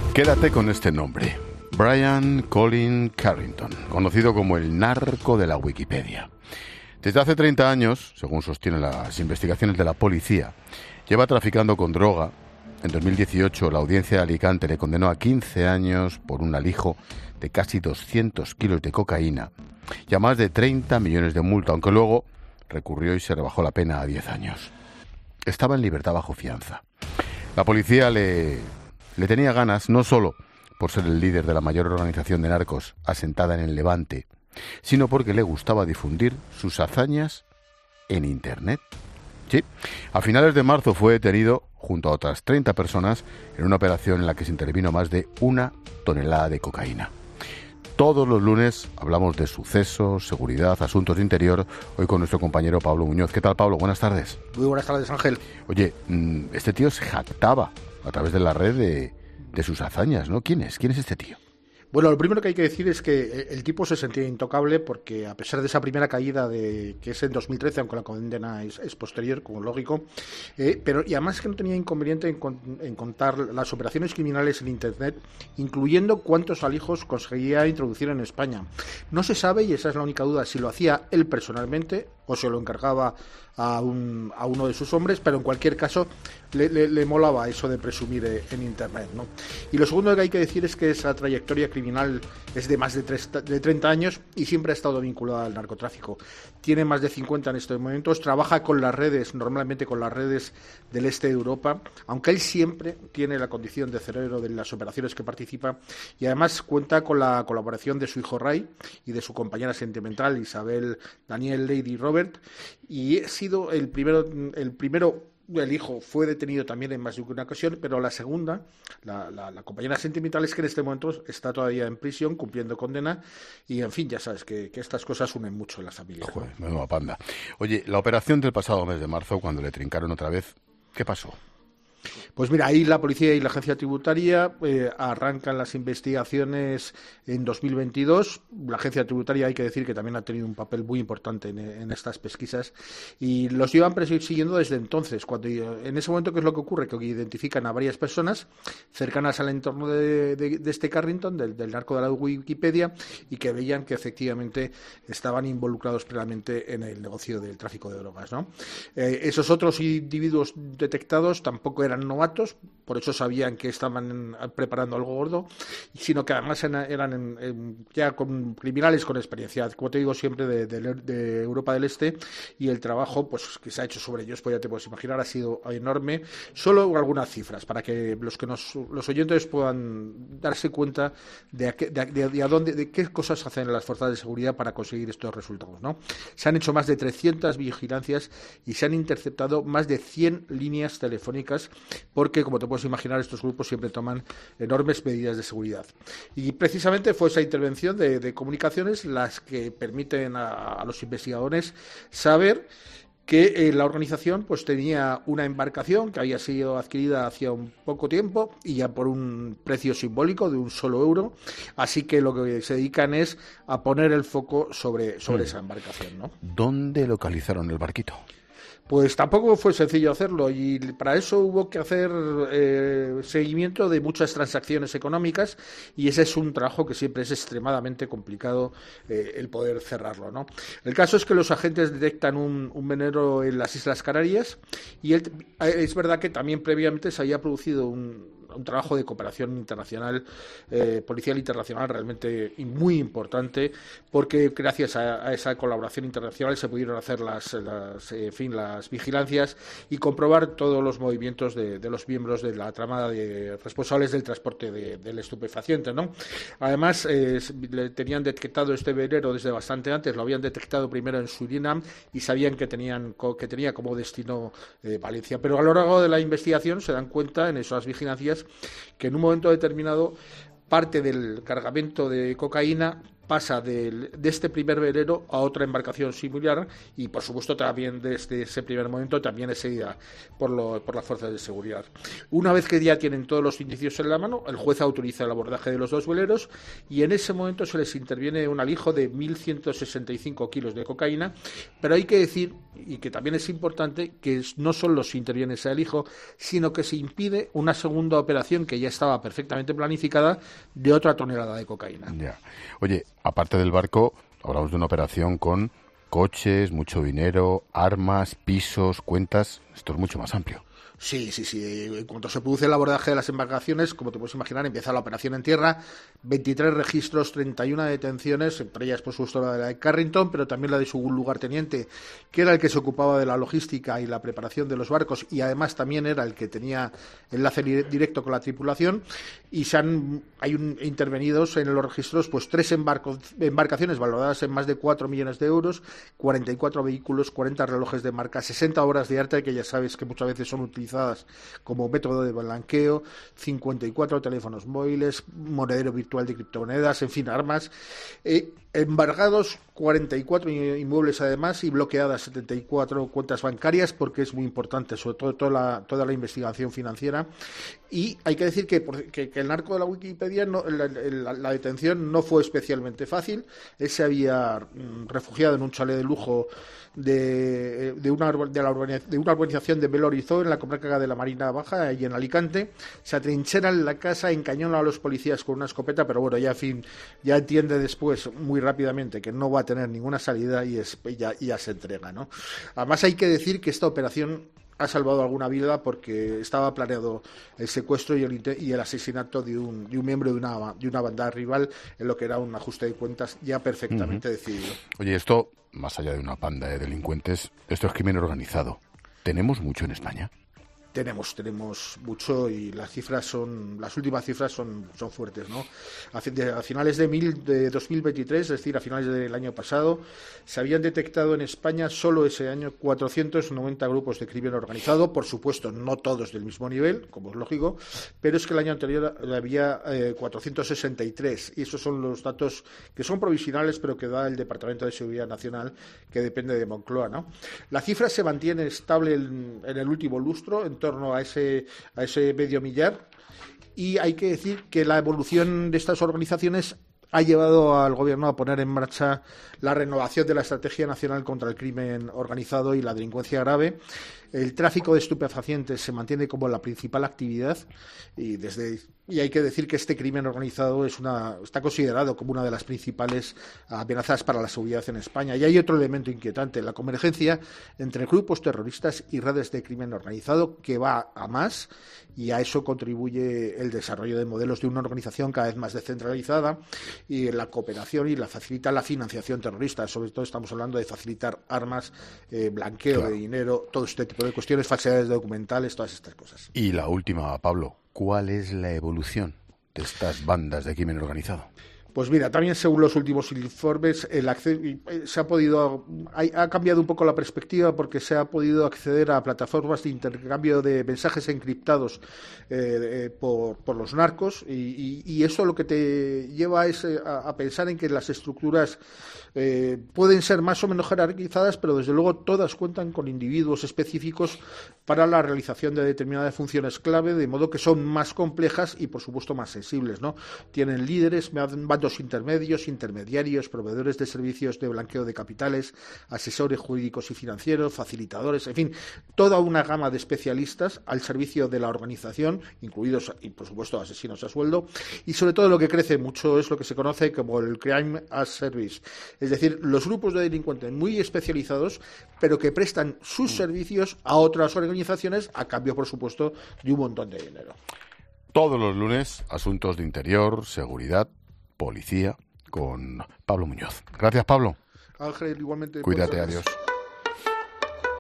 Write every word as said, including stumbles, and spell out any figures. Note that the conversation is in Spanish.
Quédate con este nombre, Brian Colin Carrington, conocido como el narco de la Wikipedia. Desde hace treinta años, según sostienen las investigaciones de la policía, lleva traficando con droga. En dos mil dieciocho, la audiencia de Alicante le condenó a quince años por un alijo de casi doscientos kilos de cocaína y a más de treinta millones de multa, aunque luego recurrió y se rebajó la pena a diez años. Estaba en libertad bajo fianza. La policía le, le tenía ganas, no solo por ser el líder de la mayor organización de narcos asentada en el Levante, sino porque le gustaba difundir sus hazañas en Internet. Sí, a finales de marzo fue detenido junto a otras treinta personas en una operación en la que se intervino más de una tonelada de cocaína. Todos los lunes hablamos de sucesos, seguridad, asuntos de interior, hoy con nuestro compañero Pablo Muñoz. ¿Qué tal, Pablo? Buenas tardes. Muy buenas tardes, Ángel. Oye, este tío se jactaba a través de la red de, de sus hazañas, ¿no? ¿Quién es? ¿Quién es este tío? Bueno, lo primero que hay que decir es que el tipo se sentía intocable porque a pesar de esa primera caída de que es en dos mil trece, aunque la condena es, es posterior, como lógico, eh, pero y además que no tenía inconveniente en, con, en contar las operaciones criminales en Internet, incluyendo cuántos alijos conseguía introducir en España. No se sabe, y esa es la única duda, si lo hacía él personalmente o se lo encargaba a, un, a uno de sus hombres, pero en cualquier caso le, le, le molaba eso de presumir eh, en Internet, ¿no? Y lo segundo que hay que decir es que esa trayectoria criminal es de más de, tres, de treinta años y siempre ha estado vinculada al narcotráfico. Tiene más de cincuenta en estos momentos, trabaja con las redes, normalmente con las redes del este de Europa, aunque él siempre tiene la condición de cerebro de las operaciones que participa y además cuenta con la colaboración de su hijo Ray y de su compañera sentimental Isabel Daniel Lady Robert, y ha sido el primero, el primero el hijo fue detenido también en más de una ocasión, pero la segunda, la, la, la compañera sentimental, es que en este momento está todavía en prisión cumpliendo condena y, en fin, ya sabes que, que estas cosas unen mucho en las familias. Joder, menuda panda. Oye, la operación del pasado mes de marzo, cuando le trincaron otra vez, ¿qué pasó? Pues mira, ahí la policía y la agencia tributaria eh, arrancan las investigaciones en dos mil veintidós. La agencia tributaria, hay que decir que también ha tenido un papel muy importante en, en estas pesquisas y los llevan persiguiendo desde entonces. Cuando en ese momento, ¿qué es lo que ocurre? Que identifican a varias personas cercanas al entorno de, de, de este Carrington, del, del narco de la Wikipedia, y que veían que efectivamente estaban involucrados plenamente en el negocio del tráfico de drogas, ¿no? Eh, esos otros individuos detectados tampoco eran eran novatos, por eso sabían que estaban preparando algo gordo, sino que además eran ya con criminales con experiencia, como te digo siempre, de, de, de Europa del Este, y el trabajo pues que se ha hecho sobre ellos, pues ya te puedes imaginar, ha sido enorme. Solo algunas cifras para que los que nos, los oyentes puedan darse cuenta de a qué, de, de, de a dónde, de qué cosas hacen las fuerzas de seguridad para conseguir estos resultados, ¿no? Se han hecho más de trescientas vigilancias y se han interceptado más de cien líneas telefónicas, porque, como te puedes imaginar, estos grupos siempre toman enormes medidas de seguridad. Y precisamente fue esa intervención de, de comunicaciones las que permiten a, a los investigadores saber que eh, la organización pues tenía una embarcación que había sido adquirida hacía un poco tiempo y ya por un precio simbólico de un solo euro, así que lo que se dedican es a poner el foco sobre, sobre hmm. esa embarcación, ¿no? ¿Dónde localizaron el barquito? Pues tampoco fue sencillo hacerlo y para eso hubo que hacer eh, seguimiento de muchas transacciones económicas y ese es un trabajo que siempre es extremadamente complicado eh, el poder cerrarlo, ¿no? El caso es que los agentes detectan un, un venero en las Islas Canarias y él, es verdad que también previamente se había producido un un trabajo de cooperación internacional, eh, policial internacional realmente muy importante, porque gracias a, a esa colaboración internacional se pudieron hacer las, las, eh, en fin, las vigilancias y comprobar todos los movimientos de, de los miembros de la trama de responsables del transporte de, del estupefaciente, ¿no? Además, eh, le tenían detectado este veneno desde bastante antes, lo habían detectado primero en Surinam y sabían que tenían que tenía como destino eh, Valencia, pero a lo largo de la investigación se dan cuenta en esas vigilancias que en un momento determinado parte del cargamento de cocaína pasa de, de este primer velero a otra embarcación similar y, por supuesto, también desde ese primer momento también es seguida por, lo, por las fuerzas de seguridad. Una vez que ya tienen todos los indicios en la mano, el juez autoriza el abordaje de los dos veleros y en ese momento se les interviene un alijo de mil ciento sesenta y cinco kilos de cocaína, pero hay que decir, y que también es importante, que no solo se interviene ese alijo, sino que se impide una segunda operación que ya estaba perfectamente planificada de otra tonelada de cocaína. Ya. Oye, aparte del barco, hablamos de una operación con coches, mucho dinero, armas, pisos, cuentas. Esto es mucho más amplio. Sí, sí, sí. En cuanto se produce el abordaje de las embarcaciones, como te puedes imaginar, empieza la operación en tierra, veintitrés registros, treinta y una detenciones, entre ellas, por supuesto, la de, la de Carrington, pero también la de su lugarteniente, que era el que se ocupaba de la logística y la preparación de los barcos, y además también era el que tenía enlace directo con la tripulación, y se han hay un, intervenidos en los registros pues tres embarcos, embarcaciones valoradas en más de cuatro millones de euros, cuarenta y cuatro vehículos, cuarenta relojes de marca, sesenta obras de arte, que ya sabes que muchas veces son utilizadas como método de blanqueo, cincuenta y cuatro teléfonos móviles, monedero virtual de criptomonedas, en fin, armas, eh, embargados cuarenta y cuatro inmuebles además y bloqueadas setenta y cuatro cuentas bancarias, porque es muy importante, sobre todo toda la, toda la investigación financiera. Y hay que decir que, que, que el narco de la Wikipedia, no, la, la, la detención no fue especialmente fácil. Él se había refugiado en un chalet de lujo de, de, una, de, la urbanización, de una urbanización de Belorizó, en la comarca de la Marina Baja, y en Alicante. Se atrinchera en la casa, encañona a los policías con una escopeta, pero bueno, ya, en fin, ya entiende después muy rápidamente que no va a tener ninguna salida y es, ya, ya se entrega, ¿no? Además hay que decir que esta operación ha salvado alguna vida porque estaba planeado el secuestro y el, y el asesinato de un, de un miembro de una, de una banda rival, en lo que era un ajuste de cuentas ya perfectamente uh-huh. decidido. Oye, esto, más allá de una panda de delincuentes, esto es crimen organizado. ¿Tenemos mucho en España? Tenemos, tenemos mucho y las cifras son, las últimas cifras son, son fuertes, ¿no? A, de, a finales de, mil, de dos mil veintitrés, es decir, a finales del año pasado, se habían detectado en España solo ese año cuatrocientos noventa grupos de crimen organizado, por supuesto, no todos del mismo nivel, como es lógico, pero es que el año anterior había eh, cuatrocientos sesenta y tres, y esos son los datos que son provisionales, pero que da el Departamento de Seguridad Nacional, que depende de Moncloa, ¿no? La cifra se mantiene estable en, en el último lustro, en torno a ese, a ese medio millar, y hay que decir que la evolución de estas organizaciones ha llevado al Gobierno a poner en marcha la renovación de la Estrategia Nacional contra el Crimen Organizado y la Delincuencia Grave. El tráfico de estupefacientes se mantiene como la principal actividad y desde y hay que decir que este crimen organizado es una está considerado como una de las principales amenazas para la seguridad en España. Y hay otro elemento inquietante, la convergencia entre grupos terroristas y redes de crimen organizado, que va a más, y a eso contribuye el desarrollo de modelos de una organización cada vez más descentralizada y la cooperación y la facilita la financiación terrorista. Sobre todo estamos hablando de facilitar armas, eh, blanqueo claro. de dinero, todo este tipo de cuestiones, falsedades documentales, todas estas cosas. Y la última, Pablo, ¿cuál es la evolución de estas bandas de crimen organizado? Pues mira, también según los últimos informes, el acceso, se ha podido, ha, ha cambiado un poco la perspectiva porque se ha podido acceder a plataformas de intercambio de mensajes encriptados eh, eh, por, por los narcos y, y, y eso lo que te lleva es a, a pensar en que las estructuras eh, pueden ser más o menos jerarquizadas, pero desde luego todas cuentan con individuos específicos para la realización de determinadas funciones clave, de modo que son más complejas y por supuesto más sensibles, ¿no? Tienen líderes, bandos intermedios, intermediarios, proveedores de servicios de blanqueo de capitales, asesores jurídicos y financieros, facilitadores, en fin, toda una gama de especialistas al servicio de la organización, incluidos, y por supuesto, asesinos a sueldo, y sobre todo lo que crece mucho es lo que se conoce como el Crime as Service, es decir, los grupos de delincuentes muy especializados, pero que prestan sus servicios a otras organizaciones a cambio, por supuesto, de un montón de dinero. Todos los lunes, asuntos de interior, seguridad, policía, con Pablo Muñoz. Gracias, Pablo. Ángel, igualmente. Cuídate, adiós.